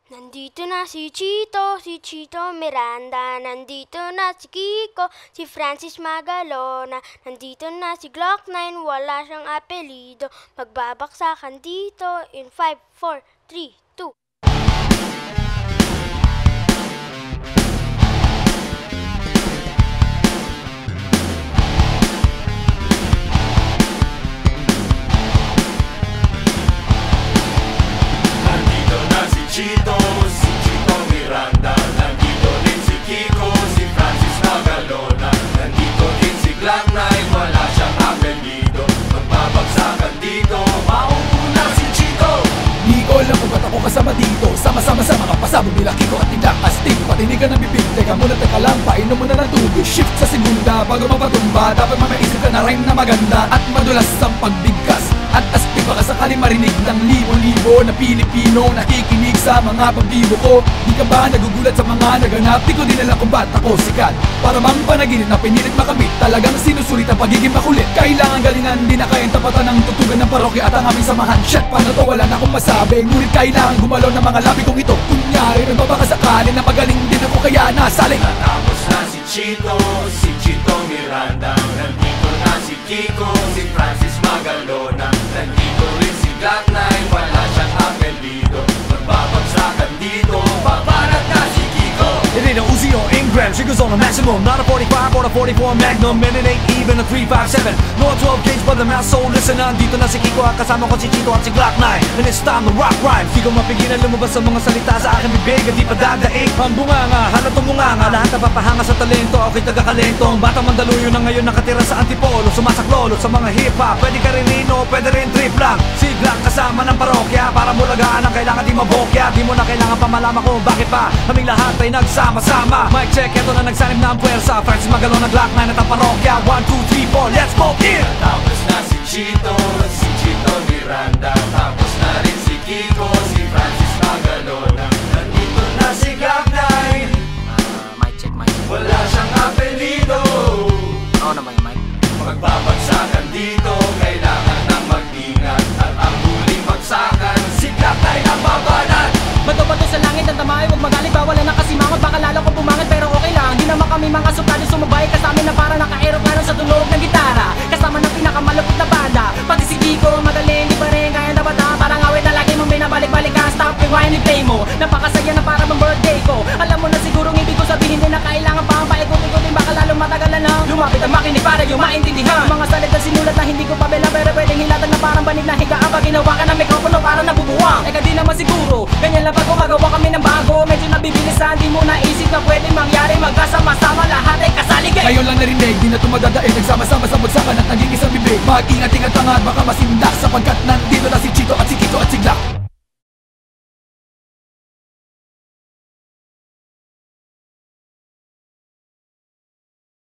Nandito na si Chito Miranda, nandito na si Kiko, si Francis Magalona, nandito na si Glock 9, wala siyang apelido, magbabaksakan dito in 5, 4, 3, 2. Chito Miranda, nandito din si Kiko, si Francis Magalona, nandito din si Glock 9, wala siyang apelido, magbabagsakan dito, mauuna si Chito. Di ko alam kung ba't ako kasama dito, sama-sama sa mga pasabog nila Kiko at tindak astig. Patinigan ng bibig, teka muna teka lang, painom muna ng tubig. Shift sa segunda bago mapatumba, dapat mamaisip ka na rhyme na maganda at madulas ang pagbigkas. At astig baka sakaling marinig ng libo-libo na Pilipino nakikinig sa mga pagbibo ko. Di ka ba nagugulat sa mga naganap? Di ko din alam kung ba't ako sikat. Para bang panaginip na pinilit makamit, talagang sinusulit ang pagiging makulit. Kailangan galingan, di na kayang tapatan ng tutugan ng parokya at ang aming samahan. Shit, paano to? Wala na akong masabi, ngunit kailangan gumalaw ng mga labi kong ito. Kunyari, nagbabakasakali na magaling din ako kaya nasaling. Natapos na si Chito Miranda, nandito na si Kiko, si Francis Magalona, nandito rin si Glock 9, wala siyang apelido, magbabagsakan dito, paparat na si Kiko. It ain't a Uzi or Ingram, triggers on a maximum, not a 45 or a 44 Magnum, and it ain't even a 357. No 12 gauge but the mouth, so listen, nandito na si Kiko at kasama ko si Chito at si Glock 9, and it's time to rock rhyme. Di ko mapigilan lumabas sa mga salita sa aking bibig at di pa dadaig. Ang bunganga, halat umunganga, lahat napapahanga sa talento, ako'y tagakalento. Ang batang Mandaluyo na ngayon nakatira sa Antipolo, sumasaklolo sa mga hip-hop, pwede ka rin rino, pwede rin trip lang. Si Glock kasama ng parokya, para mulagaan ang kailangan di mabokya. Di mo na kailangan pa malaman kung bakit pa kaming lahat ay nagsama-sama. Mic check, eto na nagsanib na ang puwersa, Francis Magalona, Glock 9 at ang parokya. 1, 2, 3, 4, let's smoke it! Tapos na si Chito Miranda, tapos na rin si Kiko, si Francis Magalona, nandito na si Glock 9. Mic check. Wala siyang apelido. Oo naman yung mic. Magbabagsakan dito, kailangan ng mag-ingat, at ang huling bagsakan, si Glock 9 ang babanat. Bato-bato sa langit ang tamay, huwag magalit, bawal na nakasimangot. Baka lalo kong pumangat pero okay lang. Di naman kami mga suplado, sumabay ka sa amin na para naka-aeroplano sa tunog ng gitara. Kasama ng pinakamalupit na banda, pati si Kiko magaling, di pa rin kaya na bata. Parang awit na lagi mong binabalik-balik ka, stop rewind and play mo. Napakasaya na para bang birthday ko. Alam mo na sigurong ibig ko sabihin din na kailangan pa ang paikot-ikotin. Baka lalo matagalan na lumapit ang makinig para yung maintindihan. Mga salita sinulat na hindi ko pabela, pero pwedeng hilatan na parang banig na higaan. Pag ginawa ka ng mikropono para nabubuwang. Eka di naman siguro, ganyan lang pag gumagawa kami ng bago. Medyo nabibilisan, di mo naisip na pwedeng mangyari. Magkasama-sama lahat ay kasaligay. Ngayon lang narinig, di na tumadadaig, nagsama-sama sa bagsakan at naging isang bibig. Mag-ingat-ingat ka nga at baka masindak, sapagkat nandito na si Chito at si Kiko at si Glock.